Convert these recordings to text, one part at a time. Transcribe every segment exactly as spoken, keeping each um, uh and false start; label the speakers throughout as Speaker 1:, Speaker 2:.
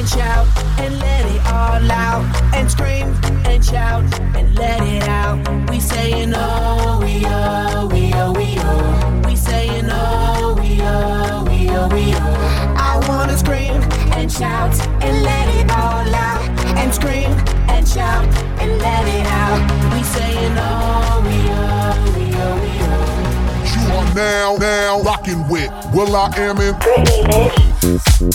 Speaker 1: and shout and let it all out. And scream and shout and let it out. We saying oh, we oh, we oh, we oh. We saying oh, we oh, we oh, we oh. I wanna scream and shout and let it all out. And scream and shout and let it out. We saying oh, we oh, we oh, we oh.
Speaker 2: You are now, now rocking with Will I Am in
Speaker 3: Britney, bitch.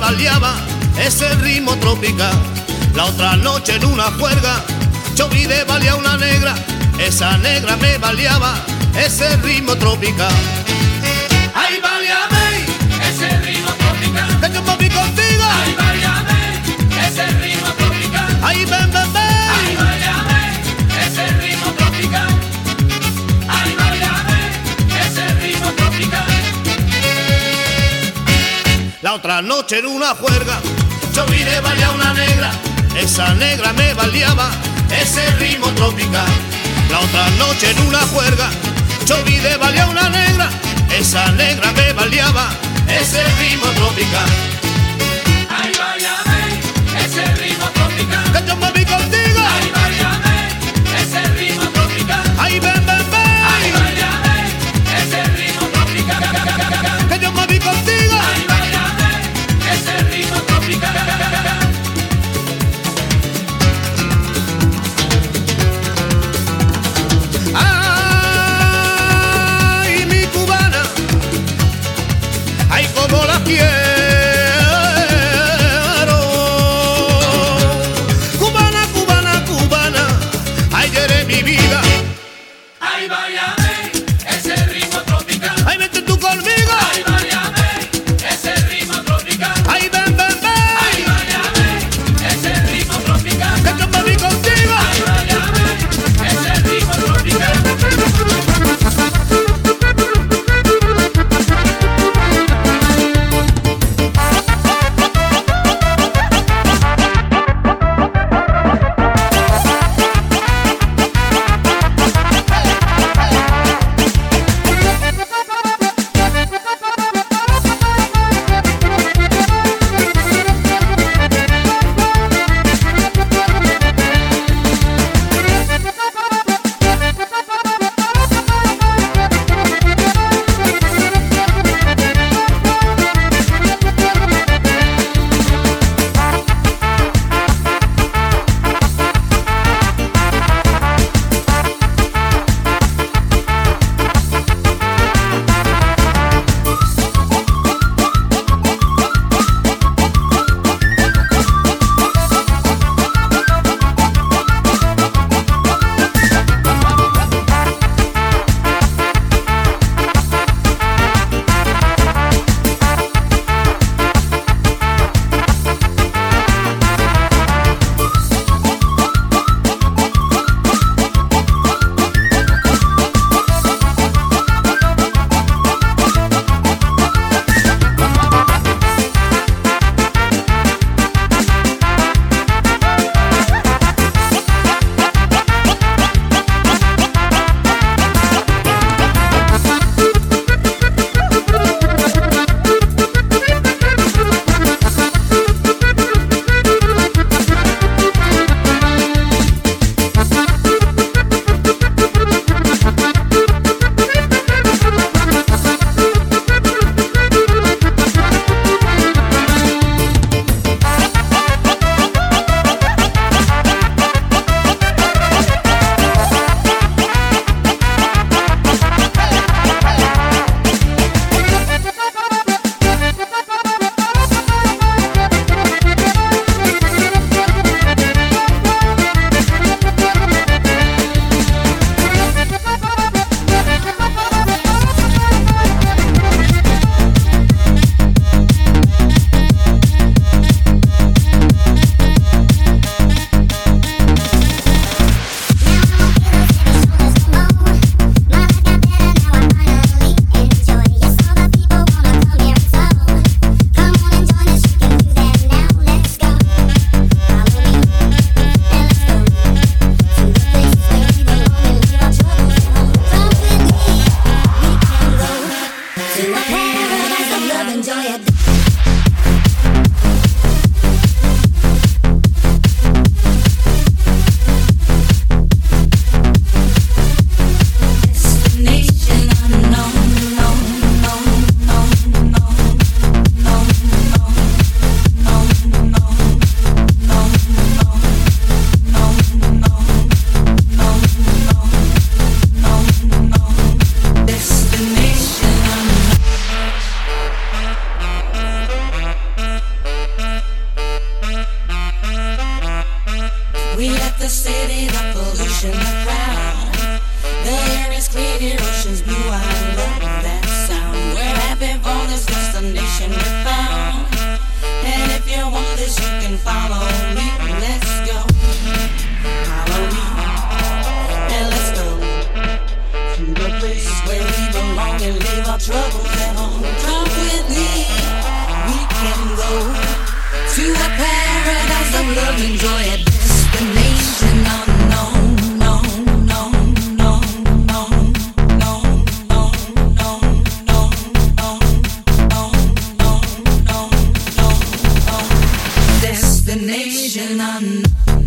Speaker 4: baleaba ese ritmo tropical. La otra noche en una juerga yo vi de balear una negra, esa negra me baleaba ese ritmo tropical. Ay, baleame ese ritmo tropical, que yo me vi contigo. Ay, baleame ese ritmo tropical. Ay, ven, ven, ven. Ay, baleame ese ritmo tropical. Ay, baleame ese ritmo tropical. La otra noche en una juerga yo vi de balear una negra, esa negra me baleaba ese ritmo tropical. La otra noche en una juerga yo vi de balear una negra, esa negra me baleaba ese ritmo tropical. Ay, baleame ese ritmo tropical, que yo me vi contigo. Ay, baleame ese ritmo tropical. Ay, ven, ven, ven. Ay, baleame ese ritmo tropical, que yo me vi contigo. Ay, baleame ese ritmo tropical. Ay, mi cubana, ay, como la quiero. Cubana, cubana, cubana, ay, eres mi vida. Ay, baleame ese ritmo tropical. Ay, vente tú conmigo. Ay, baleame ese ritmo tropical. Ay, ven, ven, ven. Ay, baleame ese ritmo tropical, que yo me vi contigo. Ay, baleame ese ritmo tropical.
Speaker 5: destination we found. And if you want this, you can follow me. Let's go. Follow me. And let's go to the place where we belong and leave our troubles at home. Come with me. We can go to a paradise of love and joy, a destination unknown. Destination unknown.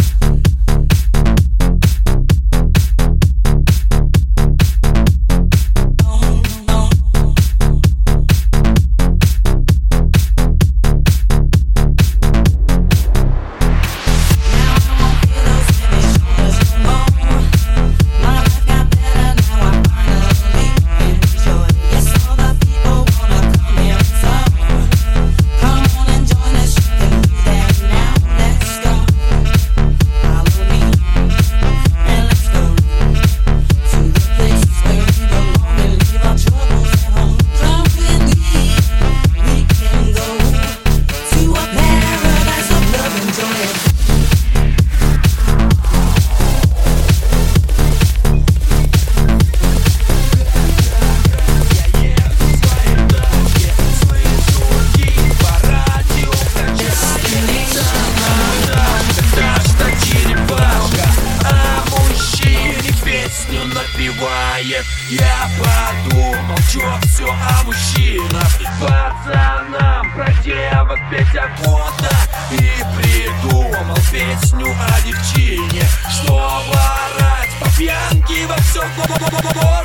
Speaker 6: Я подумал, чё всё о мужчинах, пацанам про девок петь охота. И придумал песню о девчине, чтобы орать по пьянке во всё горло.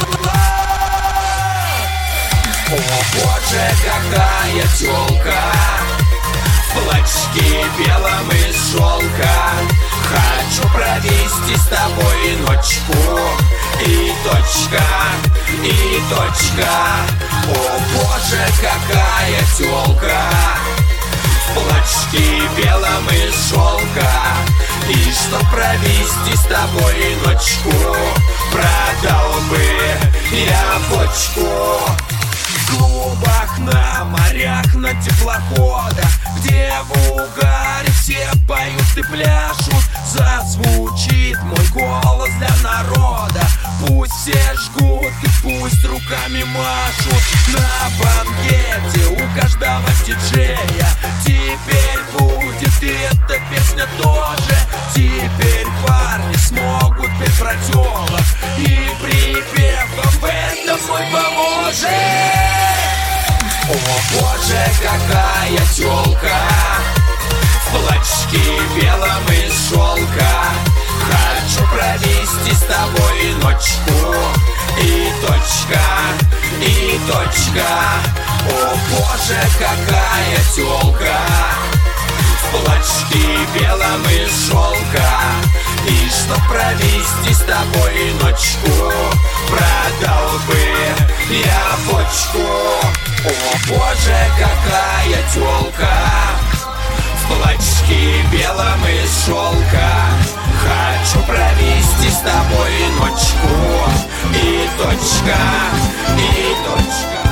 Speaker 6: О боже, какая тёлка, в платьишке белом из шелка. Хочу провести с тобой ночку. И точка, и точка. О боже, какая тёлка, в платьишке белом из шелка. И чтоб провести с тобой ночку, продал бы я почку. В клубах, на морях, на теплоходах, где в угаре все поют и пляшут, зазвучит мой голос для народа. Пусть все жгут и пусть руками машут. На банкете у каждого диджея теперь будет и эта песня тоже. Теперь парни смогут петь про тёлок, и припевом в этом мой поможет. О боже, какая тёлка, в платьишке белом из шелка. Хочу провести с тобой ночку. И точка, и точка. О боже, какая тёлка, в платьишке белом из шелка. И чтоб провести с тобой ночку, продал бы я почку. О боже, какая тёлка, в платьишке белом из шелка. Хочу провести с тобой ночку. И точка, и точка.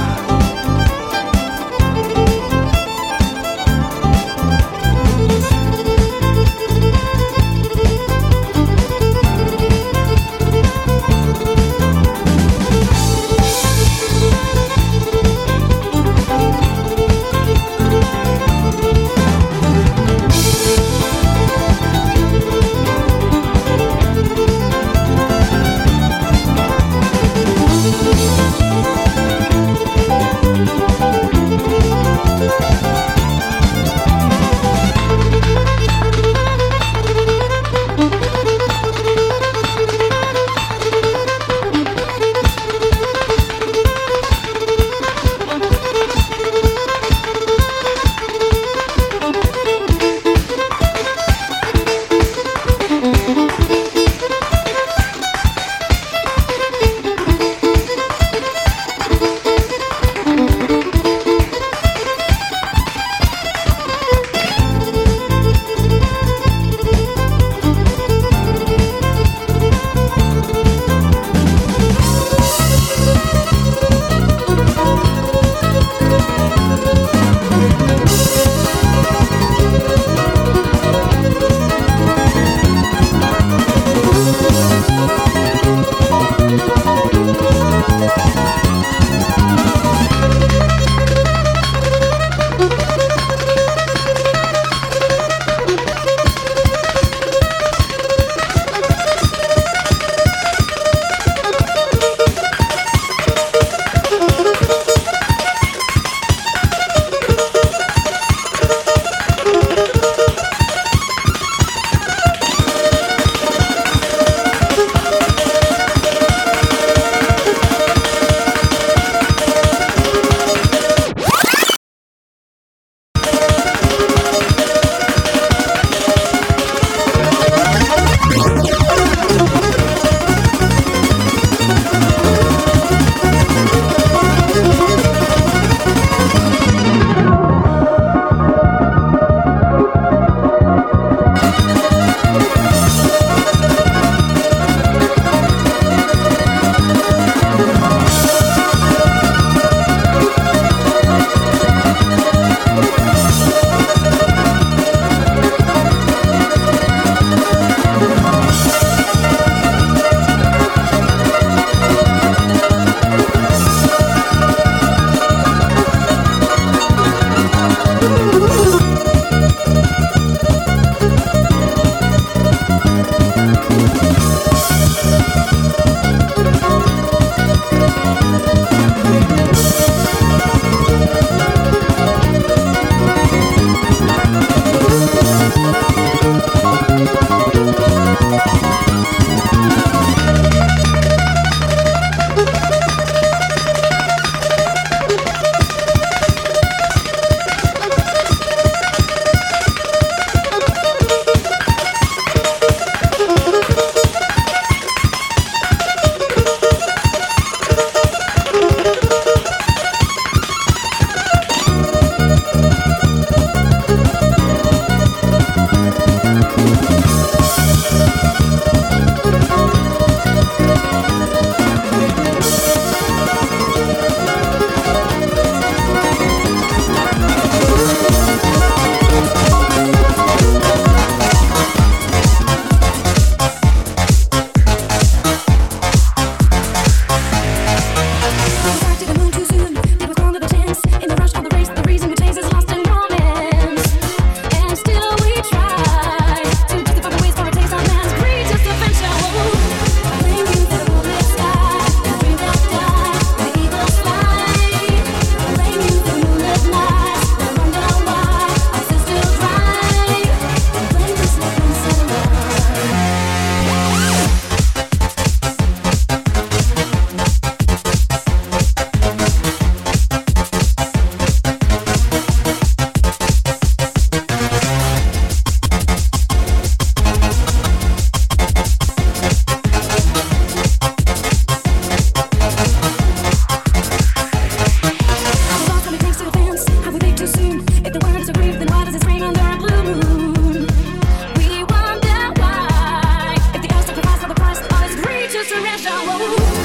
Speaker 1: oh.